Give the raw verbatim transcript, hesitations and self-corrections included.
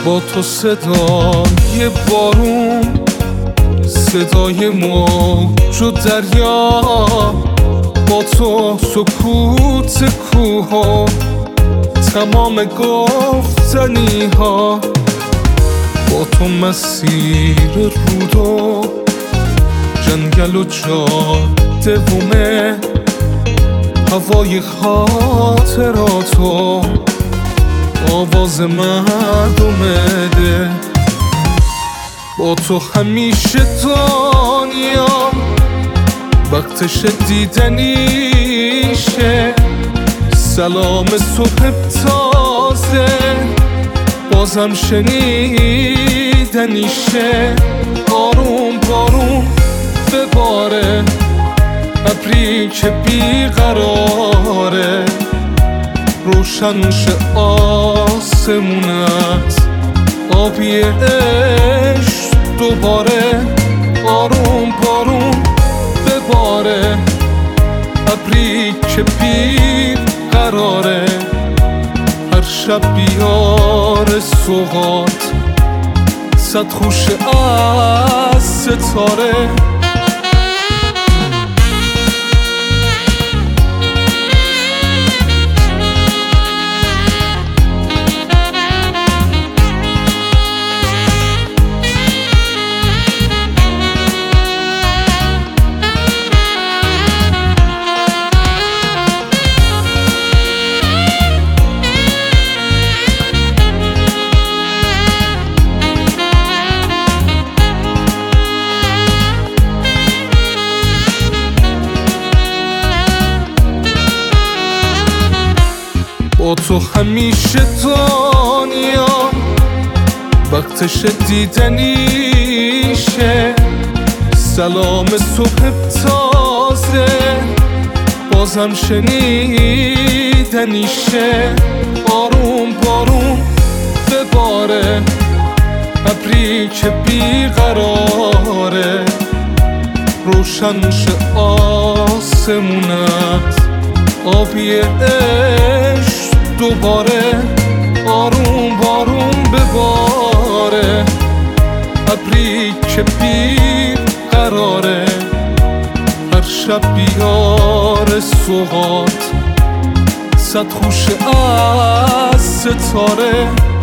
با تو صدای بارون، صدای موج و دریا، با تو سکوت کوه و تمام گفتنی ها، با تو مسیر رود و جنگل و جاده و مه، هوای خاطرات و آواز مردم ده. با تو همیشه دنیام وقتش دیدنیشه، سلام صبح تازه بازم شنیدنیشه. آروم بارون بباره، ابری که بیقراره، روشن شه آسمونت، آبی عشق دوباره. آروم بارون بباره، ابری که بیقراره، هر شب بیار سوغات، صد خوشه از ستاره. با تو همیشه دنیام وقتش دیدنیشه، سلام صبح تازه بازم شنیدنیشه. آروم بارون بباره، ابری که بیقراره، روشن شه آسمونت، آبی عشق دوباره. آروم بارون بباره، ابری که بیقراره، هر شب بیار سوغات، صد خوشه از ستاره.